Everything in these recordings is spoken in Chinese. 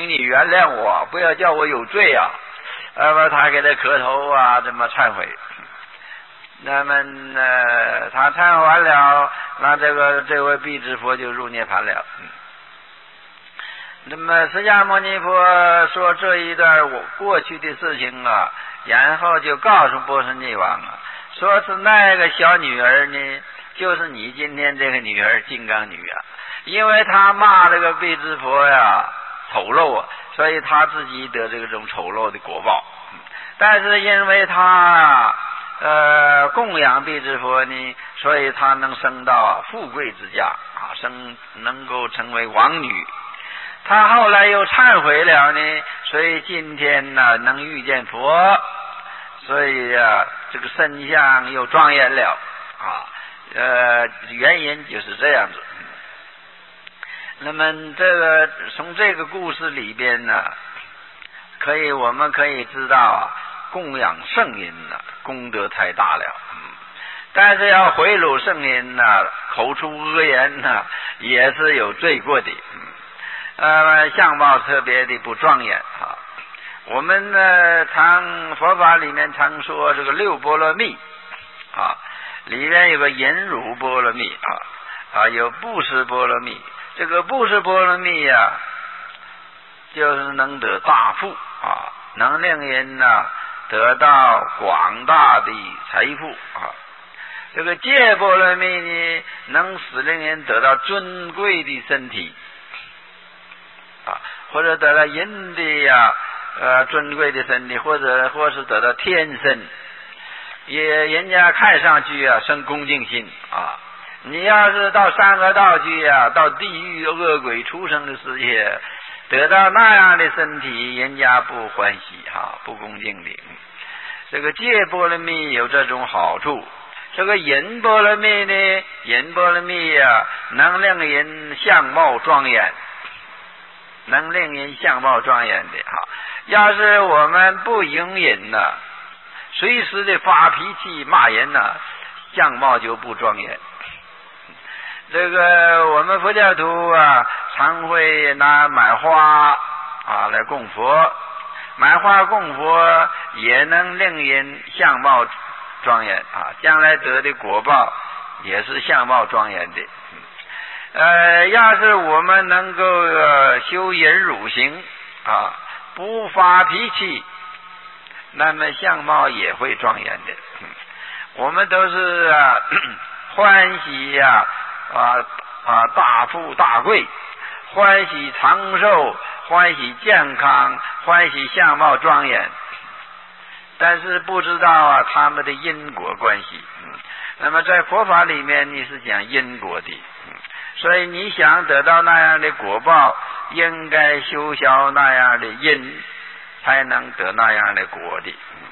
你原谅我，不要叫我有罪啊。他给他磕头啊，这么忏悔。那么他忏悔完了，那这位辟支佛就入涅槃了。那么释迦牟尼佛说这一段过去的事情啊，然后就告诉波斯匿王啊，说是那个小女儿呢，就是你今天这个女儿金刚女啊，因为她骂这个辟支佛呀丑陋啊，所以她自己得这种丑陋的果报。但是因为她供养辟支佛呢，所以她能升到富贵之家啊，能够成为王女。他后来又忏悔了呢，所以今天呢能遇见佛，所以这个身相又庄严了啊。原因就是这样子。那么从这个故事里边呢，我们可以知道啊，供养圣人呢功德太大了。但是要贿赂圣人呢，口出恶言呢，也是有罪过的。相貌特别的不庄严啊。我们佛法里面常说这个六波罗蜜啊，里面有个忍辱波罗蜜有布施波罗蜜。这个布施波罗蜜呀，就是能得大富啊，能令人得到广大的财富啊。这个戒波罗蜜呢，能使令人得到尊贵的身体或者得到人的尊贵的身体，或是得到天身，人家看上去生恭敬心啊。你要是到三恶道去到地狱恶鬼畜生的世界，得到那样的身体，人家不欢喜不恭敬的。这个戒波罗蜜有这种好处。这个忍波罗蜜呢，忍波罗蜜能令人相貌庄严。能令人相貌庄严的要是我们不隐忍随时的发脾气骂人相貌就不庄严。这个我们佛教徒常会拿买花来供佛，买花供佛也能令人相貌庄严将来得的果报也是相貌庄严的。要是我们能够修忍辱行不发脾气，那么相貌也会庄严的。我们都是欢喜大富大贵，欢喜长寿，欢喜健康，欢喜相貌庄严，但是不知道他们的因果关系。那么在佛法里面你是讲因果的，所以你想得到那样的果报，应该修消那样的因，才能得那样的果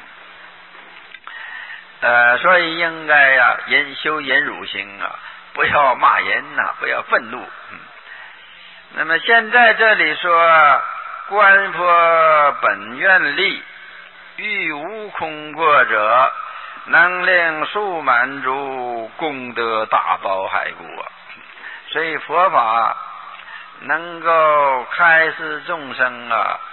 的。所以应该修忍辱行不要骂人不要愤怒。那么现在这里说观佛本愿力，欲无空过者，能令数满足，功德大包海固所以佛法能够开示众生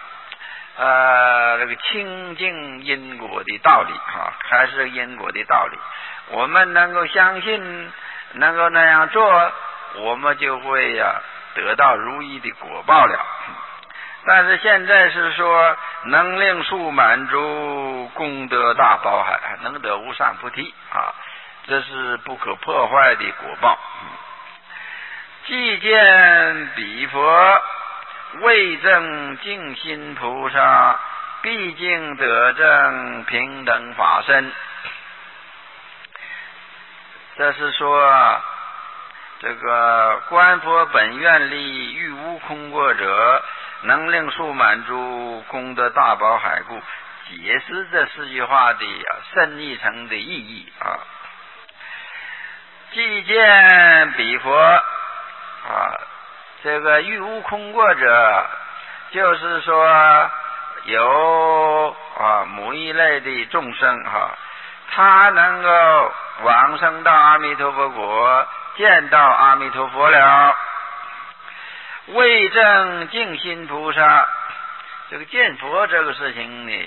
这个清净因果的道理开示因果的道理。我们能够相信，能够那样做，我们就会得到如意的果报了。但是现在是说能令数满足，功德大包海，能得无上菩提这是不可破坏的果报。既见彼佛未证净心菩萨，毕竟得证平等法身。这是说这个观佛本愿力，欲无空过者，能令数满足，功德大包海固，解释这四句话的深一层的意义既见彼佛这个欲无空过者，就是说有某一类的众生他能够往生到阿弥陀佛国，见到阿弥陀佛了。未证净心菩萨这个见佛这个事情呢，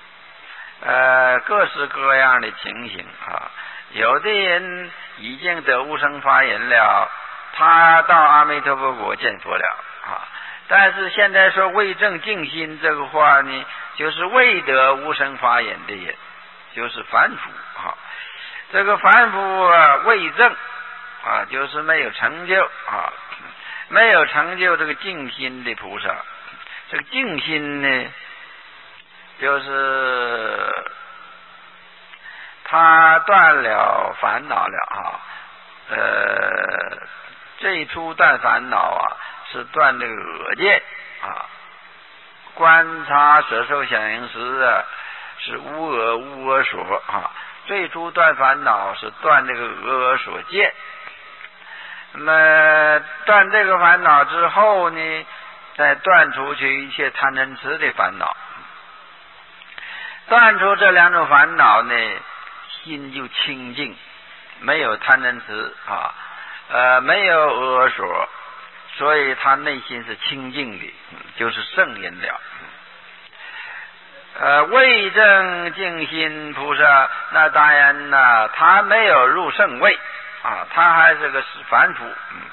各式各样的情形啊。有的人已经得无生法忍了，他到阿弥陀佛国见佛了啊。但是现在说未证净心这个话呢，就是未得无生法忍的人，就是凡夫啊。这个凡夫啊，未证啊，就是没有成就啊，没有成就这个净心的菩萨。这个净心呢，就是他断了烦恼了啊。最初断烦恼啊，是断这个恶见啊。观察色受想行识啊，是无我所啊。最初断烦恼是断这个我所见。那么断这个烦恼之后呢，再断除去一切贪嗔痴的烦恼。断除这两种烦恼呢，心就清净，没有贪嗔痴啊，没有我所，所以他内心是清净的，就是圣人了。未证净心菩萨，那当然呢，他没有入圣位啊，他还是个凡夫。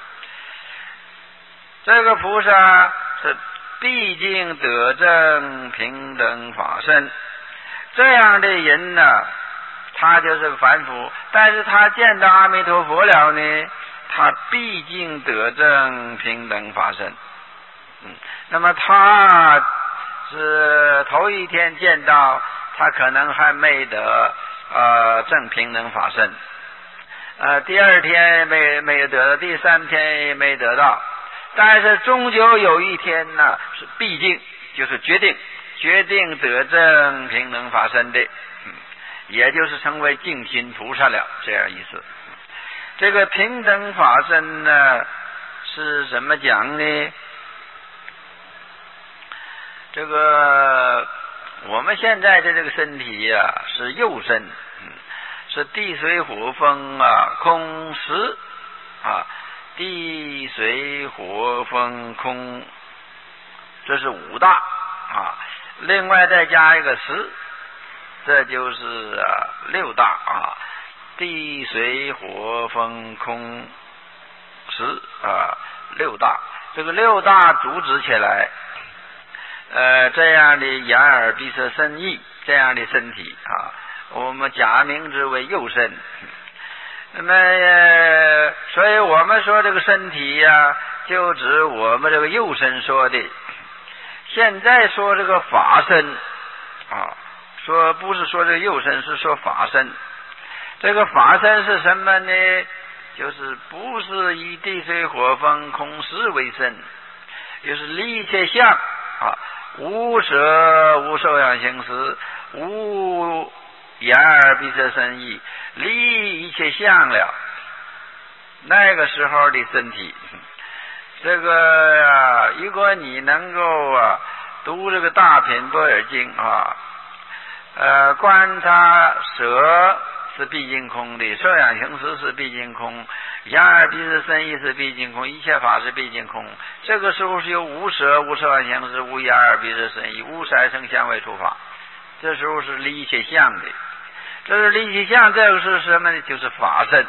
这个菩萨是毕竟得证平等法身，这样的人呢，他就是个凡夫，但是他见到阿弥陀佛了呢，他毕竟得证平等法身。那么他是头一天见到，他可能还没得证平等法身，第二天没有得到，第三天也没得到，但是终究有一天呢，是毕竟就是决定得证平等法身的，也就是成为净心菩萨了，这样意思。这个平等法身呢，是怎么讲呢？这个我们现在的这个身体呀，是幼身，是地水火风啊空识啊，地水火风空，这是五大啊，另外再加一个识，这就是六大啊，地水火风空识啊，六大。这个六大组织起来，这样的眼耳鼻舌身意这样的身体啊，我们假名之为幼身。那么所以我们说这个身体呀，就指我们这个幼身说的。现在说这个法身啊，说不是说这个幼身，是说法身。这个法身是什么呢？就是不是以地水火风空识为身，就是离一切相啊，无舍无受想行识，无眼耳鼻舌身意，离一切相了，那个时候的身体。这个如果你能够读这个大品般若经啊，观察舍是毕竟空的，受想行识是毕竟空，眼耳鼻舌身意是毕竟空，一切法是毕竟空。这个时候是有无舍无受想行识，无眼耳鼻舌身意，无色声香味触法，这时候是离一切相的。这是离一切相，这个是什么呢？就是法身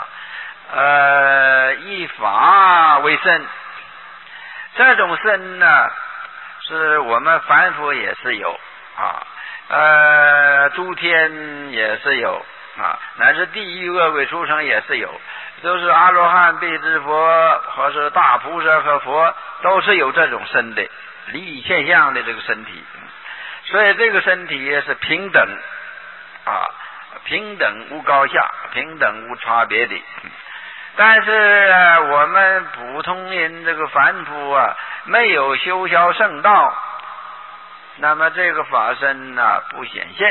啊，以法为身。这种身呢，是我们凡夫也是有诸天也是有乃至地狱恶鬼畜生也是有，都是阿罗汉、辟支佛或是大菩萨和佛，都是有这种身的，离一切相的这个身体。所以这个身体也是平等平等无高下，平等无差别的。但是我们普通人这个凡夫没有修消圣道，那么这个法身不显现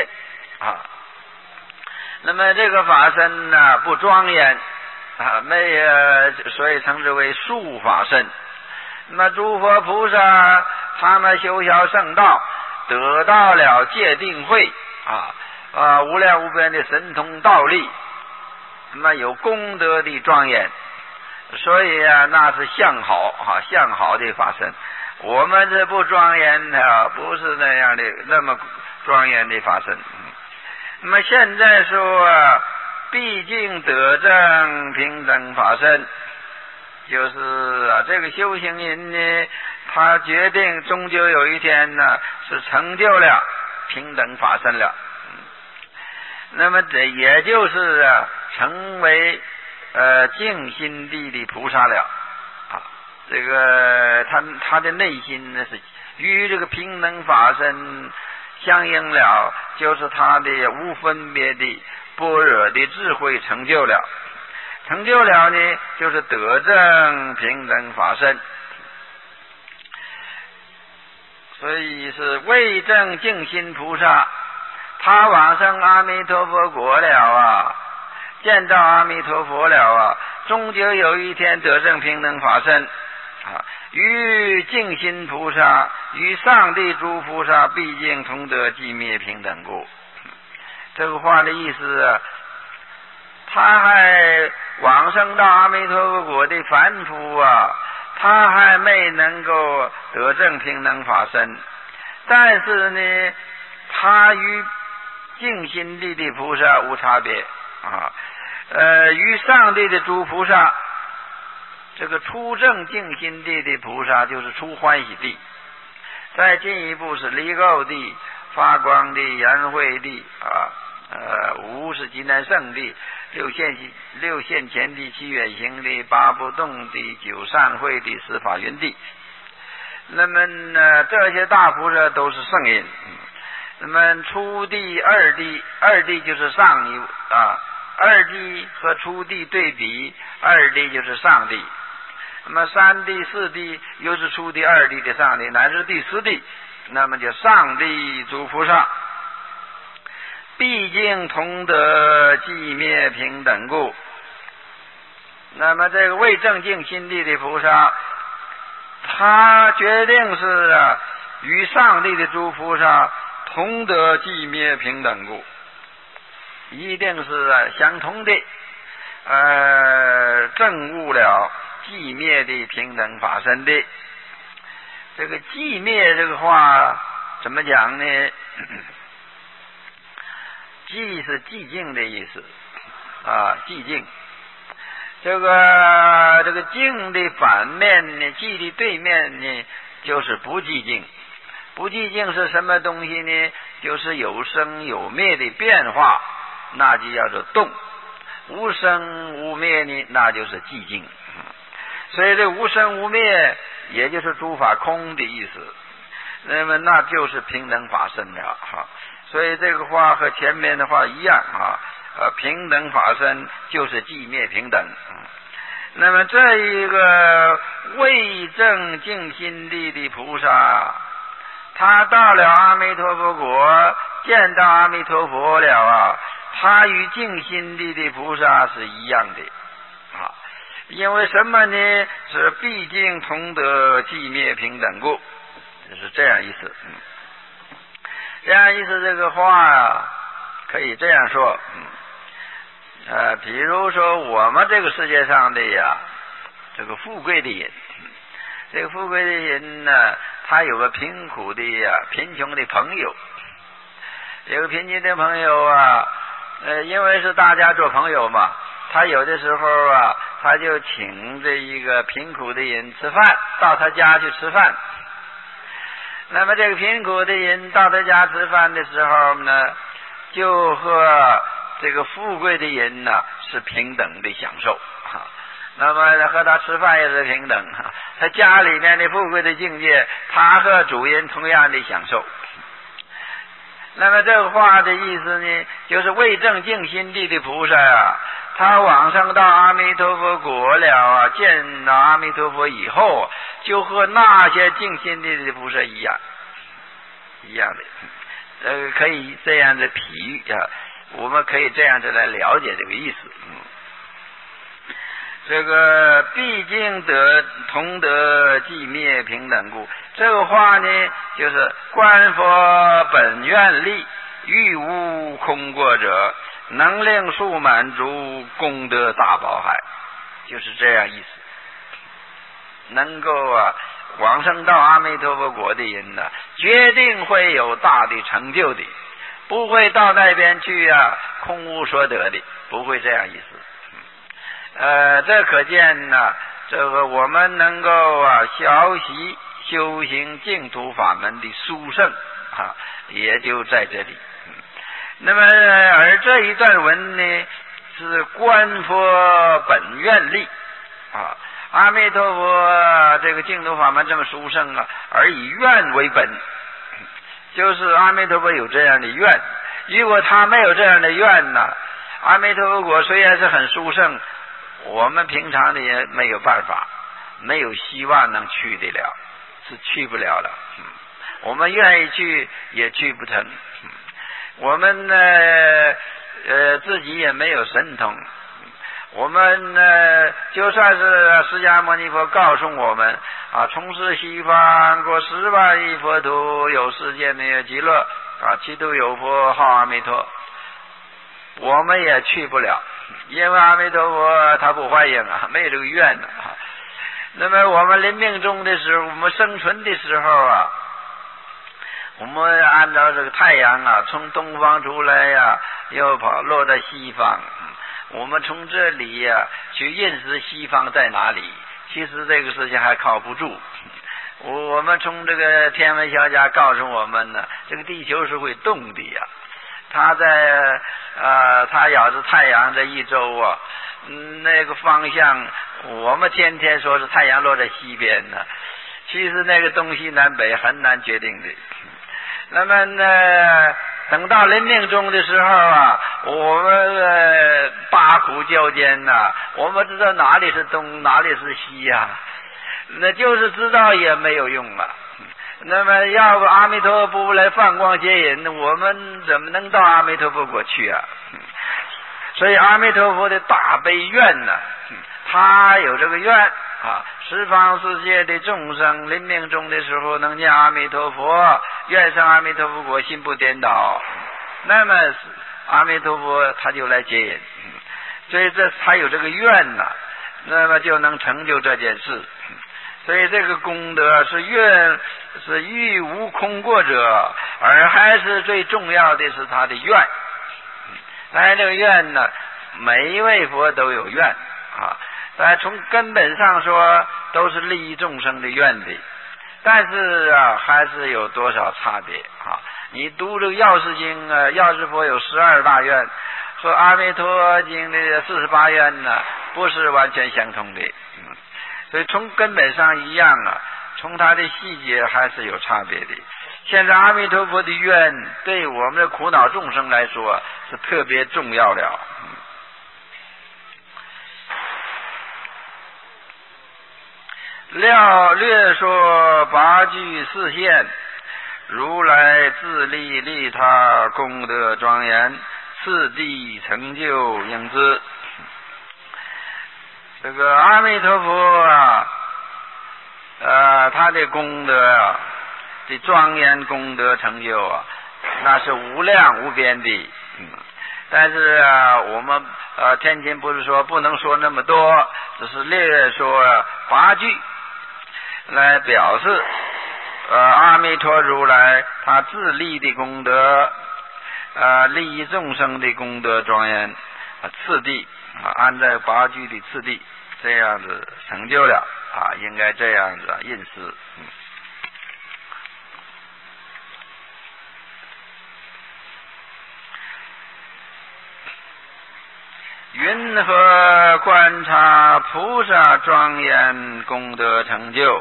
那么这个法身不庄严所以称之为树法身。那么诸佛菩萨他们修消圣道，得到了戒定慧无量无边的神通道力，那么有功德的庄严，所以那是相好的法身。 我们是不庄严的，不是那样的那么庄严的法身。那么现在说毕竟得证平等法身，就是这个修行人呢，他决定终究有一天呢是成就了平等法身了。那么这也就是成为净心地的菩萨了啊。这个他的内心呢是与这个平等法身相应了，就是他的无分别的般若的智慧成就了。成就了呢，就是得证平等法身。所以是未证净心菩萨，他往生阿弥陀佛国了啊，见到阿弥陀佛了啊，终究有一天得证平等法身啊。与净心菩萨与上帝诸菩萨毕竟同得寂灭平等故。这个话的意思他还往生到阿弥陀佛国的凡夫啊，他还没能够得证平等法身，但是呢他与净心地的菩萨无差别啊。与上帝的诸菩萨，这个初证净心地的菩萨就是初欢喜地，再进一步是离垢地、发光地、圆慧地啊，五是极难胜地，六现前地、七远行地、八不动地、九善慧地、十法云地。那么这些大菩萨都是圣人。那么初地、二地就是上一啊，二地和初地对比，二地就是上地。那么三地、四地又是初地、二地的上地，乃至第四地，那么就上地诸菩萨，毕竟同得寂灭平等故。那么这个未证净心地的菩萨，他决定是与上帝的诸菩萨同得寂灭平等故，一定是相同的证悟了寂灭的平等法身的。这个寂灭这个话怎么讲呢？寂是寂静的意思啊，寂静。这个静的反面呢，寂的对面呢，就是不寂静。不寂静是什么东西呢？就是有生有灭的变化，那就叫做动。无生无灭呢，那就是寂静。所以这无生无灭也就是诸法空的意思，那么那就是平等法身了哈。所以这个话和前面的话一样啊，平等法身就是寂灭平等。那么这一个未证净心地的菩萨，他到了阿弥陀佛国，见到阿弥陀佛了啊，他与净心地的菩萨是一样的啊。因为什么呢？是毕竟同得寂灭平等故，就是这样意思。这样意思，这个话可以这样说。比如说我们这个世界上的这个富贵的人，这个富贵的人呢，他有个贫穷的朋友，有个贫穷的朋友因为是大家做朋友嘛，他有的时候他就请这一个贫苦的人吃饭，到他家去吃饭。那么这个贫苦的人到他家吃饭的时候呢，就和这个富贵的人呢是平等的享受那么和他吃饭也是平等他家里面的富贵的境界，他和主人同样的享受。那么这个话的意思呢，就是未证净心地的菩萨他往生到阿弥陀佛国了见到阿弥陀佛以后，就和那些净心地的菩萨一样的。可以这样的比喻我们可以这样子来了解这个意思。这个毕竟同得寂灭平等故，这个话呢，就是观佛本愿力，欲无空过者，能令速满足，功德大宝海，就是这样意思。能够往生到阿弥陀佛国的人呢，决定会有大的成就的，不会到那边去空无所得的，不会这样意思。这可见呢，这个我们能够学习修行净土法门的殊胜也就在这里。那么而这一段文呢，是观佛本愿力阿弥陀佛这个净土法门这么殊胜而以愿为本，就是阿弥陀佛有这样的愿。如果他没有这样的愿呢，阿弥陀佛国虽然是很殊胜，我们平常的也没有办法，没有希望能去得了，是去不了了。我们愿意去也去不成。我们呢自己也没有神通。我们呢就算是释迦牟尼佛告诉我们从事西方过10万亿佛土，有世界没有极乐其度有佛号阿弥陀，我们也去不了，因为阿弥陀佛他不欢迎没有这个愿那么我们临命终的时候，我们生存的时候我们按照这个太阳从东方出来又落在西方，我们从这里去认识西方在哪里，其实这个事情还靠不住。我们从这个天文学家告诉我们呢，这个地球是会动的它在它绕着太阳这一周那个方向，我们天天说是太阳落在西边呢，其实那个东西南北很难决定的。那么呢等到临命终的时候我们八苦交煎我们知道哪里是东哪里是西那就是知道也没有用那么要不阿弥陀佛不来放光接引，我们怎么能到阿弥陀佛国去所以阿弥陀佛的大悲愿他有这个愿十方世界的众生临命终的时候能念阿弥陀佛，愿上阿弥陀佛国，心不颠倒，那么阿弥陀佛他就来接引，所以这他有这个愿那么就能成就这件事。所以这个功德是欲无空过者，而还是最重要的是他的愿。当然这个愿每一位佛都有愿但从根本上说都是利益众生的愿的，但是还是有多少差别你读这个药师经药师佛有12大愿，和阿弥陀经的48愿不是完全相同的所以从根本上一样从它的细节还是有差别的。现在阿弥陀佛的愿对我们的苦恼众生来说是特别重要了略说8句4现，如来自利利他，功德庄严，次第成就应知。这个阿弥陀佛他的功德的庄严功德成就那是无量无边的但是我们天亲不是说不能说那么多，只是略说8句来表示阿弥陀如来他自利的功德利益众生的功德庄严次第按照8句的次第这样子成就了应该这样子认识云何观察菩萨庄严功德成就？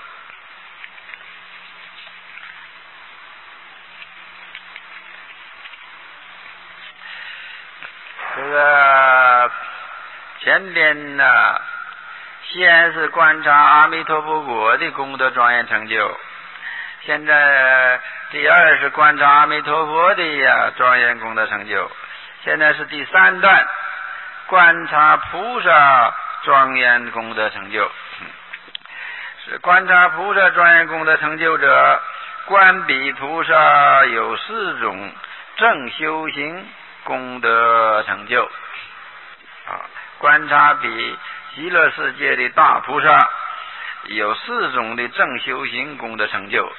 这个前边先是观察阿弥陀佛国的功德庄严成就，现在第二是观察阿弥陀佛的庄严功德成就，现在是第3段观察菩萨庄严功德成就。是观察菩萨庄严功德成就者，观彼菩萨有4种正修行功德成就观察彼极乐世界的大菩萨有4种的正修行功德成就。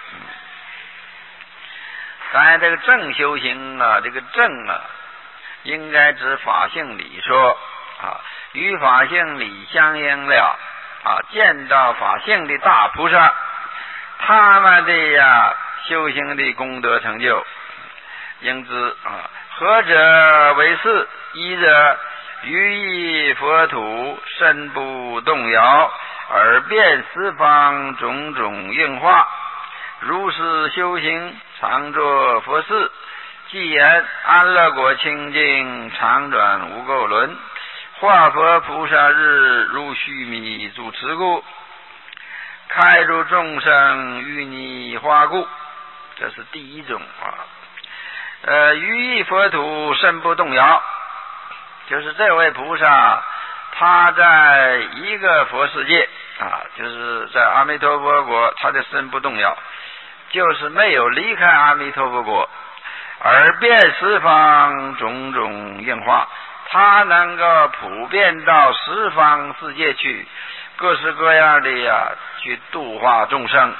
当然这个正修行啊，这个正啊应该指法性理说啊，与法性理相应了啊，见到法性的大菩萨，他们的修行的功德成就应知啊，何者为是？一者于意佛土，身不动摇，而遍四方种种应化，如是修行，常作佛事。既言安乐果清净，常转无垢轮，化佛菩萨日，如须弥主持故，开入众生，于泥化故。这是第一种啊。于意佛土，身不动摇，就是这位菩萨他在一个佛世界啊，就是在阿弥陀佛国，他的身不动摇，就是没有离开阿弥陀佛国，而遍十方种种应化，他能够普遍到十方世界去，各式各样的去度化众生，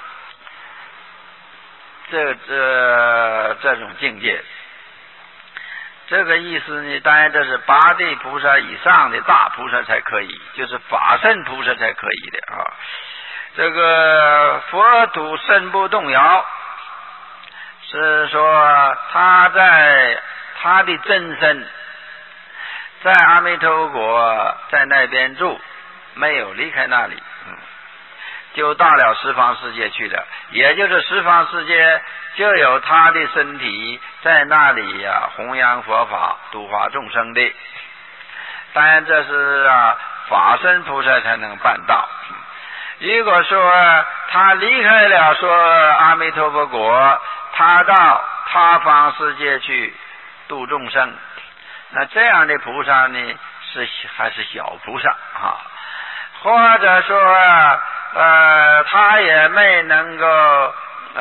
这种境界。这个意思呢，当然这是八地菩萨以上的大菩萨才可以，就是法身菩萨才可以的啊。这个佛土身不动摇，是说他在他的真身在阿弥陀国，在那边住，没有离开那里，就到了十方世界去了。也就是十方世界就有他的身体在那里弘扬佛法，度化众生的。当然这是法身菩萨才能办到。如果说他离开了说阿弥陀佛国，他到他方世界去度众生，那这样的菩萨呢还是小菩萨啊。或者说他也没能够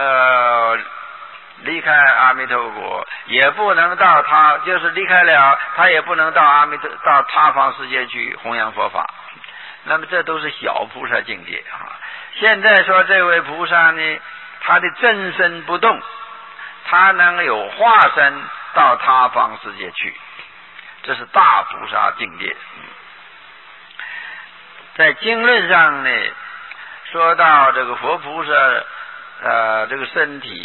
离开阿弥陀国，也不能到他，就是离开了他也不能到到他方世界去弘扬佛法，那么这都是小菩萨境界啊。现在说这位菩萨呢，他的真身不动，他能有化身到他方世界去，这是大菩萨境界。在经论上呢，说到这个佛菩萨这个身体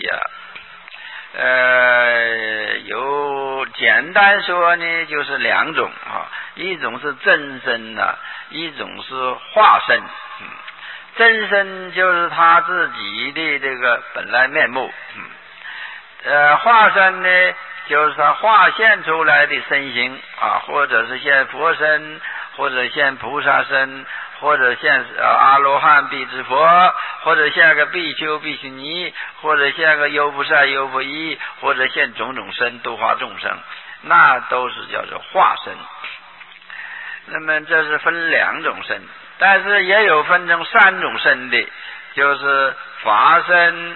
有简单说呢就是2种一种是真身一种是化身。真身就是他自己的这个本来面目，化身呢就是他化现出来的身形或者是现佛身，或者现菩萨身，或者现阿罗汉辟支佛，或者现个比丘比丘尼，或者现个优婆塞优婆夷，或者现种种身度化众生，那都是叫做化身。那么这是分2种身，但是也有分成3种身的，就是法身、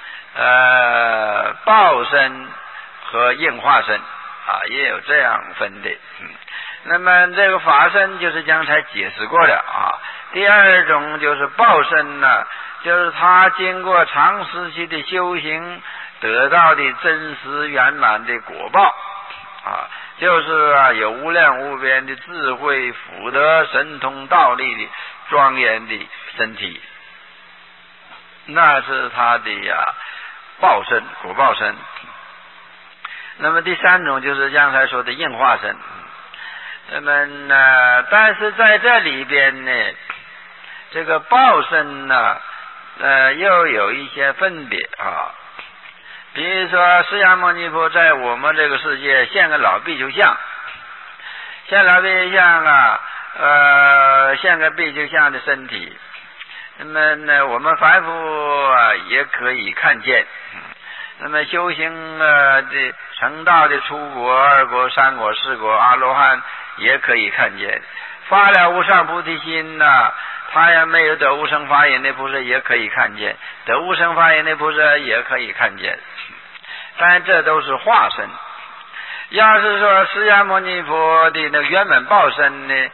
报身和应化身也有这样分的。那么这个法身就是刚才解释过了第2种就是报身就是他经过长时期的修行得到的真实圆满的果报就是有无量无边的智慧、福德、神通、道力的庄严的身体，那是他的报身、果报身。那么第3种就是刚才说的应化身。那么但是在这里边呢，这个报身又有一些分别比如说释迦牟尼佛在我们这个世界现个老比丘像，现老比丘像现个比丘像的身体，那么呢我们凡夫也可以看见。那么修行的成道的初果、2果、3果、4果阿罗汉也可以看见，发了无上菩提心他也没有得无生法忍的菩萨也可以看见，得无生法忍的菩萨也可以看见。当然这都是化身。要是说释迦牟尼佛的那个圆满报身呢，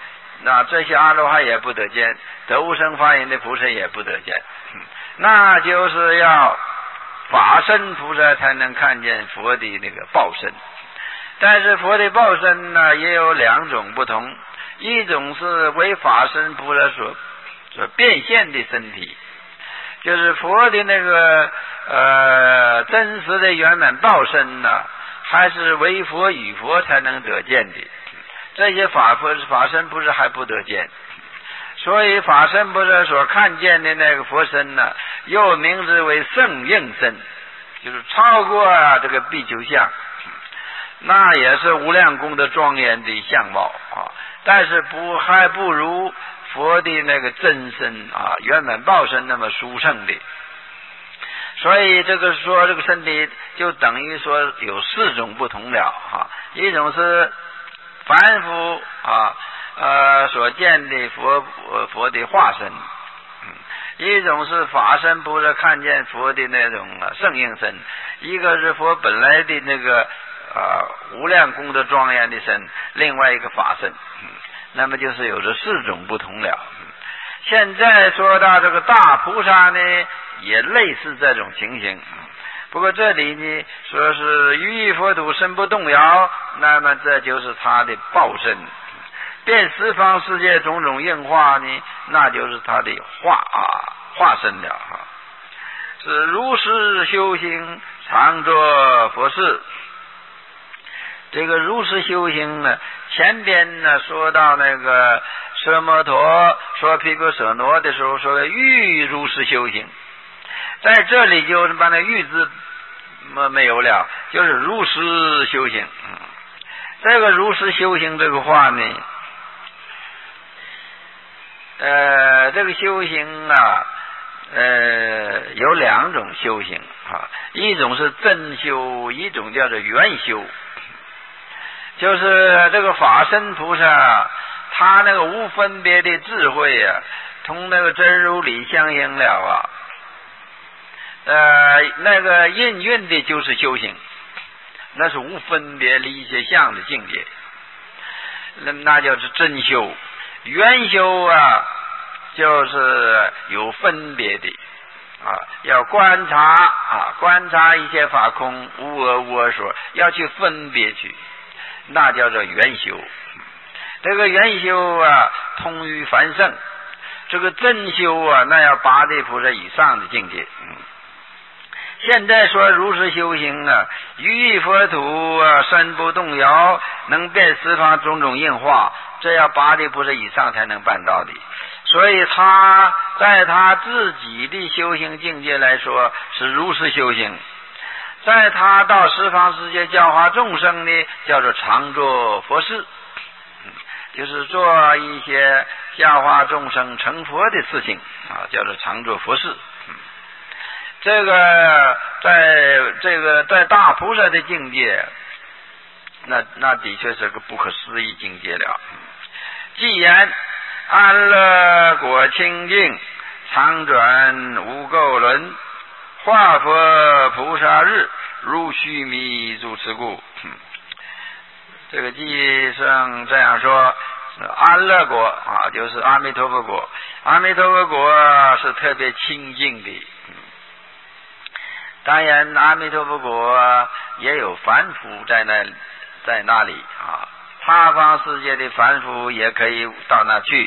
那这些阿罗汉也不得见，得无生法忍的菩萨也不得见，那就是要法身菩萨才能看见佛的那个报身。但是佛的报身呢也有两种不同，一种是为法身菩萨所变现的身体，就是佛的那个真实的圆满报身呢，还是为佛与佛才能得见的，这些法身菩萨还不得见。所以法身菩萨所看见的那个佛身呢，又名之为圣应身，就是超过这个比丘像，那也是无量功德庄严的相貌啊，但是还不如佛的那个真身啊，圆满报身那么殊胜的。所以这个说这个身体就等于说有四种不同了啊，一种是凡夫所见的佛的化身，一种是法身菩萨看见佛的那种圣应身，一个是佛本来的那个无量功德庄严的身，另外一个法身，那么就是有这四种不同了。现在说到这个大菩萨呢，也类似这种情形，不过这里呢说是于佛土身不动摇，那么这就是他的报身。遍十方世界种种应化呢，那就是他的化身了是如实修行，常作佛事。这个如实修行呢，前边呢说到那个舍摩陀说毗婆舍那的时候说欲如实修行，在这里就是把那欲字没有了，就是如实修行。这个如实修行这个话呢，这个修行有两种修行一种是真修，一种叫做圆修。就是这个法身菩萨，他那个无分别的智慧同那个真如理相应了那个应运的就是修行，那是无分别离些相的境界，那就是真修。圆修就是有分别的要观察一切法空，无我无我所，要去分别去，那叫做圆修。这个圆修通于凡圣，这个真修那要八地菩萨以上的境界。现在说如实修行于佛土身不动摇，能变十方种种应化，这要八地菩萨以上才能办到的。所以他在他自己的修行境界来说是如实修行，在他到十方世界教化众生呢，叫做常作佛事，就是做一些教化众生成佛的事情叫做常作佛事。这个在大菩萨的境界，那的确是个不可思议境界了。既然安乐果清净，常转无垢轮，化佛菩萨日，如须弥如此故。这个记上这样说，安乐果就是阿弥陀佛果，阿弥陀佛果是特别清净的。当然阿弥陀佛国也有凡夫在那里他方世界的凡夫也可以到那去。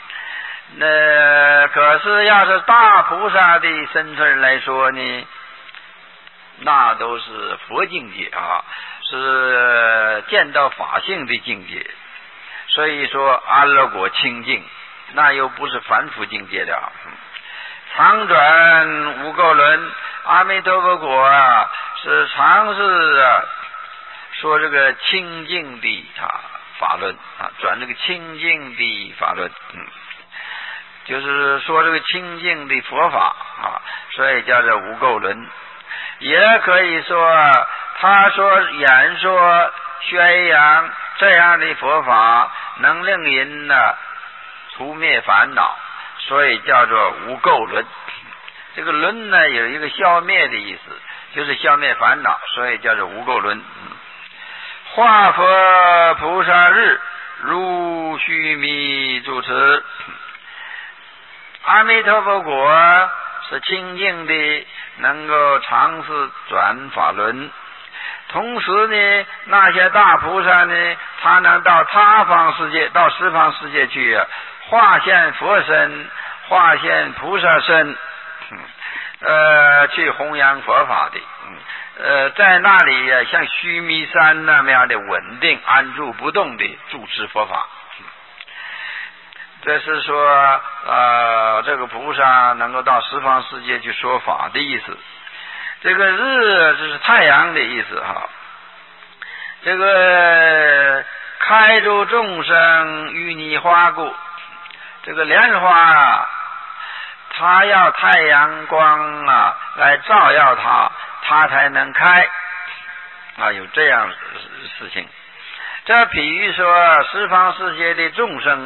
那可是要是大菩萨的身份来说呢，那都是佛境界是见到法性的境界。所以说安乐果清净，那又不是凡夫境界了。常转无垢轮，阿弥陀佛果是常是说这个清净的法论转这个清净的法论，就是说这个清净的佛法所以叫做无垢轮。也可以说他说演说宣扬这样的佛法能令人除灭烦恼，所以叫做无垢轮。这个轮呢有一个消灭的意思，就是消灭烦恼，所以叫做无垢轮。化佛菩萨日， 如须弥主持。阿弥陀佛果是清净的，能够尝试转法轮。同时呢，那些大菩萨呢，他能到他方世界，到十方世界去化现佛身，化现菩萨身，去弘扬佛法的。在那里像须弥山那么样的稳定安住不动的主持佛法。这是说这个菩萨能够到十方世界去说法的意思。这个日就是太阳的意思哈。这个开诸众生淤泥花故，这个莲花它要太阳光来照耀它才能开有这样的事情。这比喻说十方世界的众生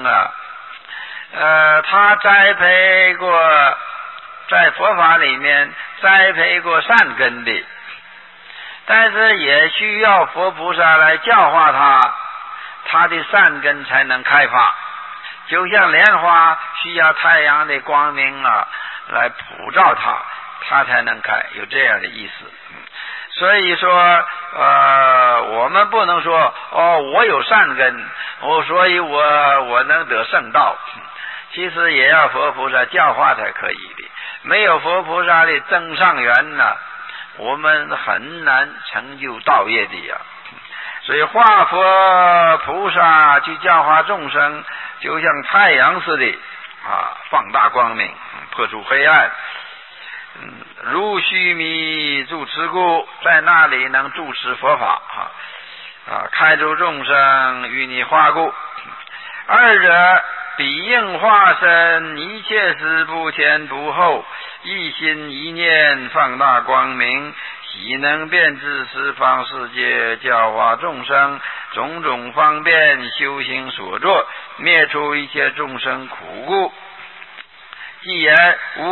他栽培过，在佛法里面栽培过善根的，但是也需要佛菩萨来教化他的善根才能开发。就像莲花需要太阳的光明来普照它才能开，有这样的意思。所以说我们不能说我有善根所以我能得圣道，其实也要佛菩萨教化才可以的。没有佛菩萨的增上缘我们很难成就道业的所以化佛菩萨去教化众生，就像太阳似的放大光明，破除黑暗。如须弥住持故，在那里能住持佛法开诸众生淤泥花故。二者彼应化身，一切时不前不后，一心一念放大光明，喜能遍知十方世界，教化众生，种种方便修行所作，灭除一切众生苦故。既言无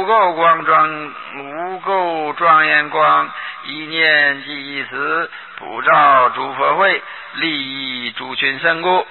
垢庄严光，一念即一时，普照诸佛会，利益诸群生故。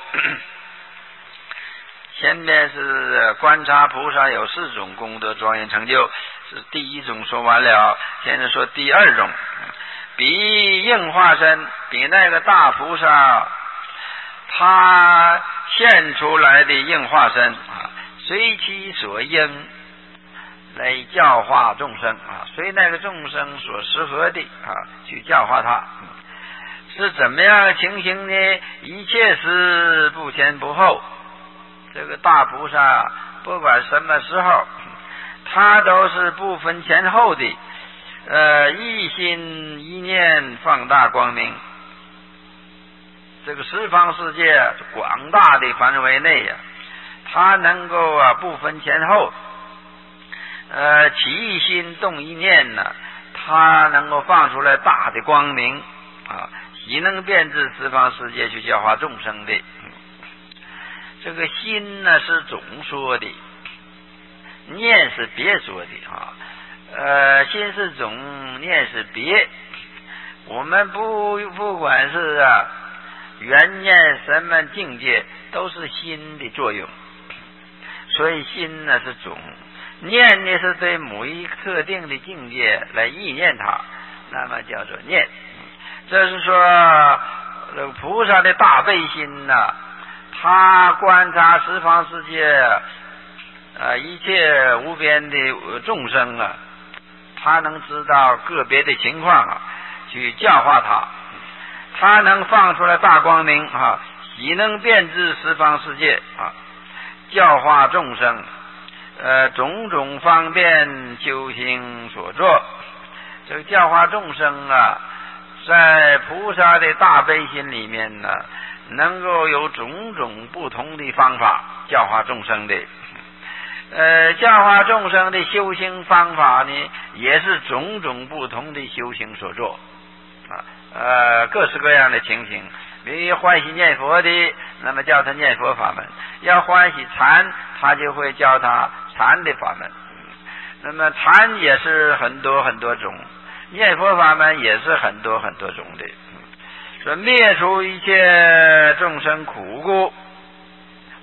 前面是观察菩萨有四种功德庄严成就，是第一种说完了，现在说第二种。比应化身，比那个大菩萨他现出来的应化身随其所应来教化众生随那个众生所适合的去教化他。是怎么样的情形呢？一切时不前不后，这个大菩萨不管什么时候他都是不分前后的一心一念放大光明。这个十方世界广大的范围内他能够不分前后起一心动一念他能够放出来大的光明喜能遍知十方世界去教化众生的。这个心是总说的，念是别说的心是总，念是别。我们不管是缘念什么境界，都是心的作用，所以心是总，念呢是对某一特定的境界来意念它，那么叫做念。这是说菩萨的大悲心他观察十方世界一切无边的众生他能知道个别的情况去教化他能放出来大光明喜能遍知十方世界教化众生种种方便修行所作。这个教化众生在菩萨的大悲心里面能够有种种不同的方法教化众生的。教化众生的修行方法呢，也是种种不同的修行所做各式各样的情形。比如欢喜念佛的，那么教他念佛法门；要欢喜禅，他就会教他禅的法门。那么禅也是很多很多种，念佛法门也是很多很多种的。说灭除一切众生苦故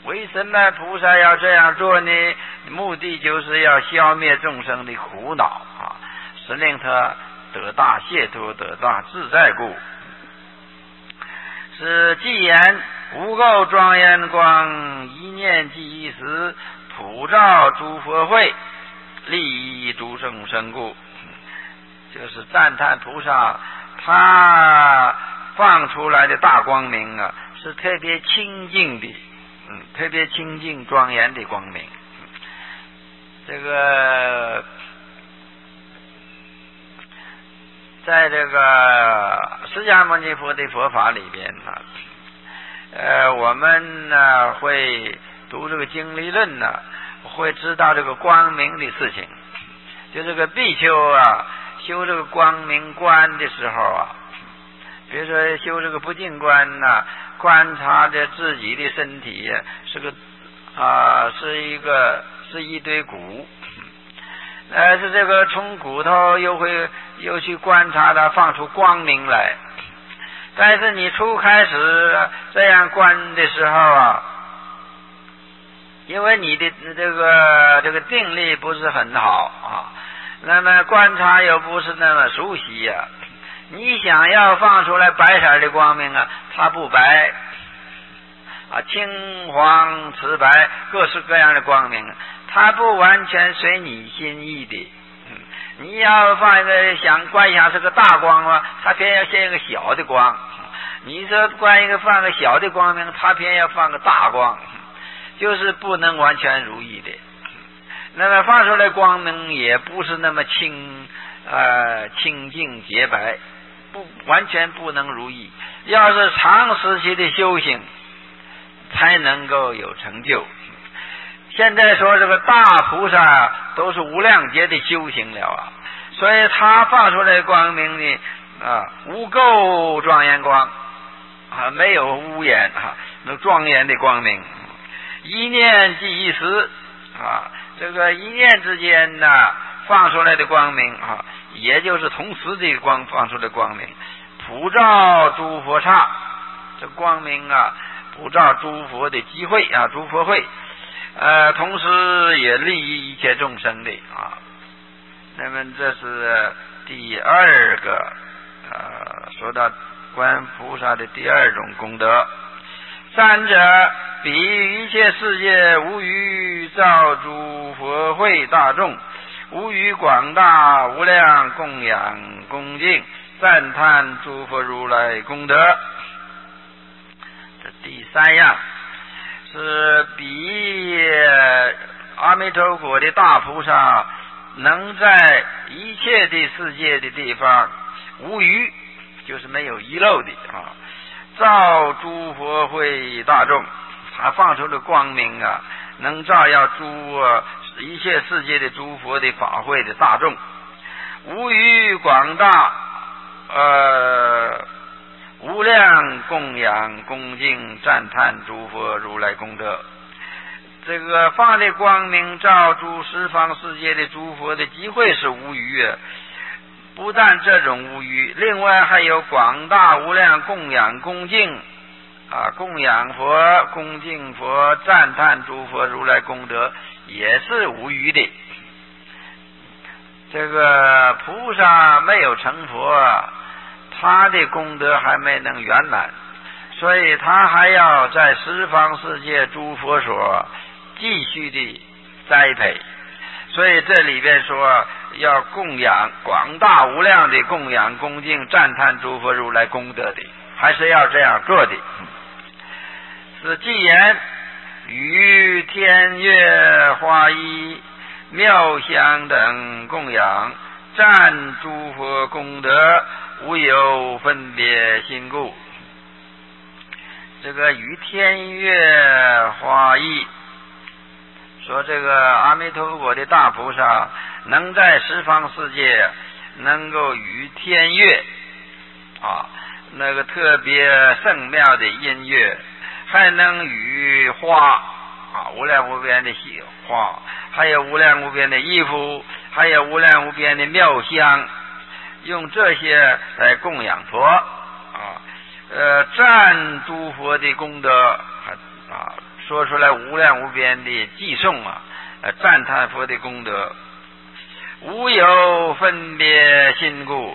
为什么菩萨要这样做呢？目的就是要消灭众生的苦恼啊，使令他得大解脱，得大自在故。是既言无垢庄严光，一念即一时，普照诸佛会，利益诸众生故。就是赞叹菩萨他放出来的大光明啊，是特别清净的，特别清净庄严的光明。这个在这个释迦牟尼佛的佛法里边呢，我们呢会读这个经理论呢，会知道这个光明的事情。就这个比丘啊，修这个光明观的时候啊，比如说修这个不净观呐，观察着自己的身体是一堆骨，是这个从骨头又去观察它放出光明来。但是你初开始这样观的时候啊，因为你的这个定力不是很好啊，那么观察又不是那么熟悉呀，你想要放出来白色的光明啊，它不白啊，青黄紫白各式各样的光明，它不完全随你心意的。你要放一个观想是个大光啊，它偏要现一个小的光；你说放个小的光明，它偏要放个大光，就是不能完全如意的。那么放出来光明也不是那么清净洁白，完全不能如意。要是长时期的修行，才能够有成就。现在说这个大菩萨都是无量劫的修行了啊，所以他放出来光明呢无垢庄严光啊，没有污染啊，那庄严的光明，一念即一时啊，这个一念之间呢放出来的光明啊，也就是同时的放出的光明，普照诸佛刹，这光明啊普照诸佛的机会啊，诸佛会，同时也利益一切众生的啊。那么这是第二个说到观菩萨的第二种功德。三者比喻一切世界无余造诸佛会大众，无余广大无量供养恭敬赞叹诸佛如来功德。这第三样是比喻阿弥陀佛的大菩萨能在一切的世界的地方无余，就是没有遗漏的啊，照诸佛会大众，他放出的光明啊，能照耀一切世界的诸佛的法会的大众，无余广大无量供养恭敬赞叹诸佛如来功德。这个放的光明照诸十方世界的诸佛的机会是无余啊，不但这种无余，另外还有广大无量供养恭敬供养佛恭敬佛赞叹诸佛如来功德也是无余的。这个菩萨没有成佛，他的功德还没能圆满，所以他还要在十方世界诸佛所继续的栽培。所以这里边说要供养广大无量的供养恭敬赞叹诸佛如来功德的，还是要这样做的。是既言于天乐花衣妙香等供养赞诸佛功德，无有分别心故。这个于天乐花衣说，这个阿弥陀佛的大菩萨能在十方世界能够与天乐那个特别圣妙的音乐，还能与花无量无边的花，还有无量无边的衣服，还有无量无边的妙香，用这些来供养佛赞诸佛的功德说出来无量无边的偈颂啊，赞叹佛的功德。无有分别心故。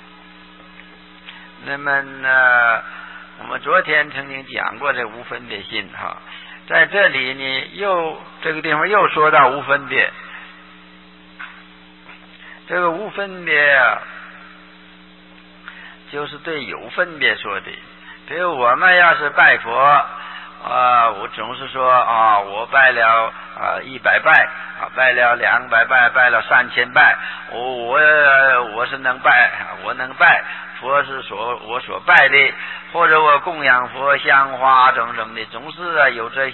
那么呢，我们昨天曾经讲过这无分别心哈，在这里呢这个地方又说到无分别。这个无分别啊，就是对有分别说的。比如我们要是拜佛我总是说我拜了100拜拜了200拜，拜了3000拜，我是能拜，我能拜，佛是我所拜的，或者我供养佛香花等等的，总是有这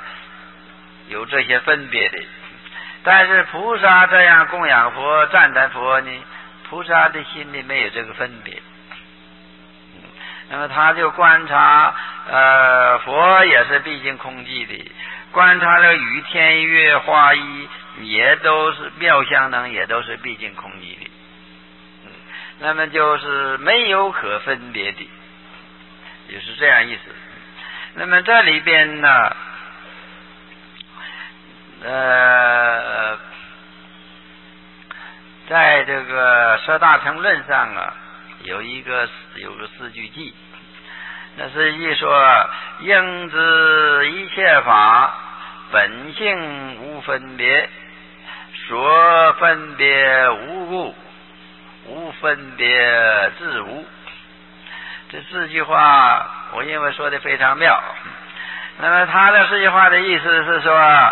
些分别的。但是菩萨这样供养佛赞叹佛呢，菩萨的心里没有这个分别。那么他就观察佛也是毕竟空寂的，观察了雨天月花衣也都是妙相能，也都是毕竟空寂的。那么就是没有可分别的，也是这样意思。那么这里边呢在这个舍大乘论上有个四句偈，那是一说应知一切法本性无分别，说分别无故，无分别自无。这四句话我认为说的非常妙。那么他的四句话的意思是说，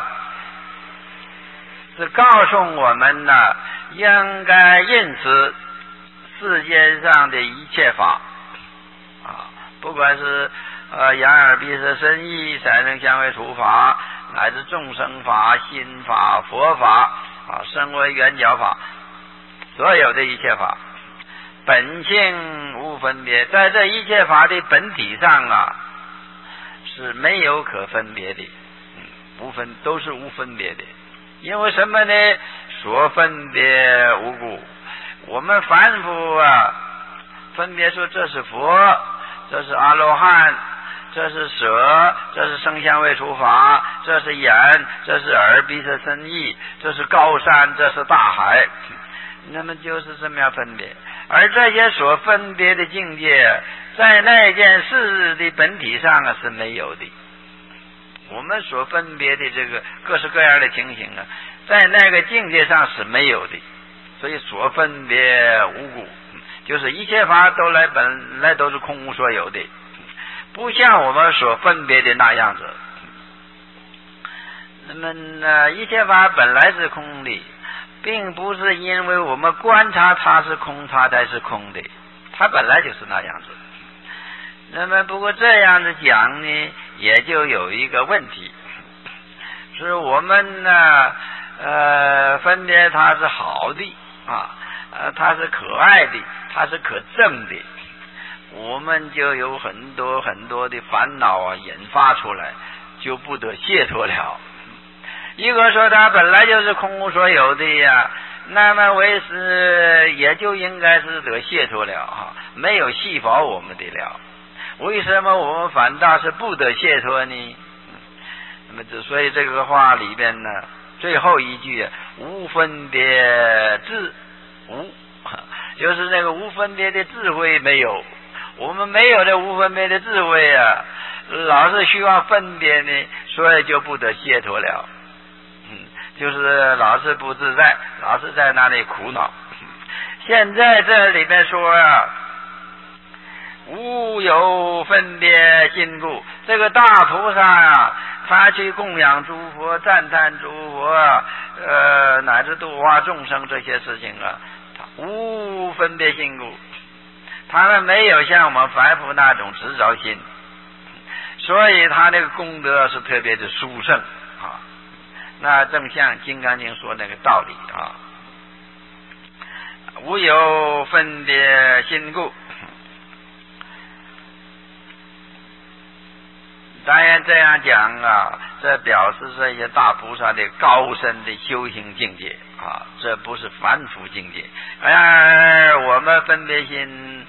是告诉我们呢，应该认识世间上的一切法不管是眼耳鼻舌身意三乘相位处法，乃至众生法、心法、佛法声闻缘觉法，所有的一切法本性无分别，在这一切法的本体上是没有可分别的，都是无分别的。因为什么呢？所分别无故。我们凡夫分别说这是佛，这是阿罗汉，这是舌，这是声香味触法，这是眼，这是耳鼻舌身意，这是高山，这是大海。那么就是这么样分别。而这些所分别的境界，在那件事的本体上是没有的。我们所分别的这个各式各样的情形在那个境界上是没有的。所以所分别无故，就是一切法本来都是空无所有的，不像我们所分别的那样子。那么一切法本来是空的，并不是因为我们观察它是空，它才是空的，它本来就是那样子。那么不过这样子讲呢，也就有一个问题，是我们分别它是好的它是可爱的，它是可憎的，我们就有很多很多的烦恼引发出来，就不得解脱了。一个说它本来就是空无所有的那么为是也就应该是得解脱了没有系保我们的了。为什么我们反倒是不得解脱呢？那么所以这个话里边呢，最后一句无分别智无，就是那个无分别的智慧没有。我们没有这无分别的智慧老是需要分别呢，所以就不得解脱了。就是老是不自在，老是在那里苦恼。现在这里面说无有分别心故，这个大菩萨他去供养诸佛，赞叹诸佛乃至度化众生这些事情他无分别心故，他们没有像我们凡夫那种执着心，所以他那个功德是特别的殊胜那正像《金刚经》说那个道理无有分别心故。当然这样讲这表示这些大菩萨的高深的修行境界这不是凡夫境界。而我们分别心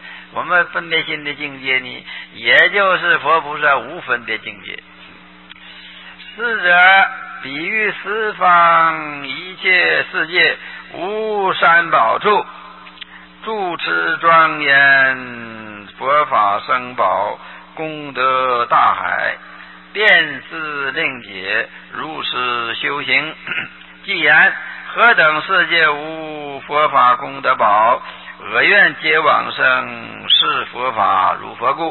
的境界呢，也就是佛菩萨无分别境界。 是者比喻四方一切世界无三宝处，住持庄严佛法僧宝，功德大海，遍知令解，如是修行。既然何等世界无佛法功德宝，我愿皆往生，是佛法如佛故。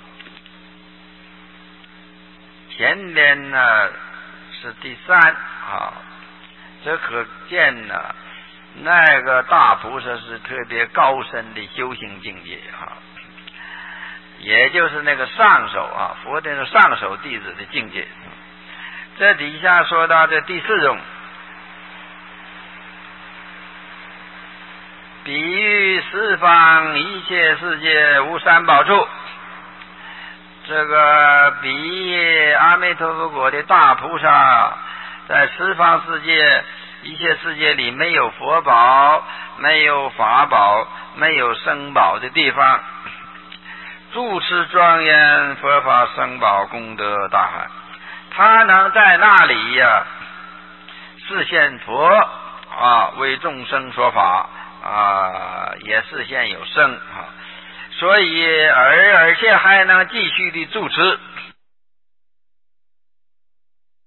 前边呢是第三啊，这可见呢，那个大菩萨是特别高深的修行境界啊，也就是那个上首啊，佛的上首弟子的境界。这底下说到这第四种，比喻四方一切世界无三宝处。这个比喻阿弥陀佛国的大菩萨在十方世界一切世界里没有佛宝，没有法宝，没有僧宝的地方，住持庄严佛法僧宝，功德大海。他能在那里呀示现佛啊，为众生说法啊，也示现有僧啊，所以而且还能继续的住持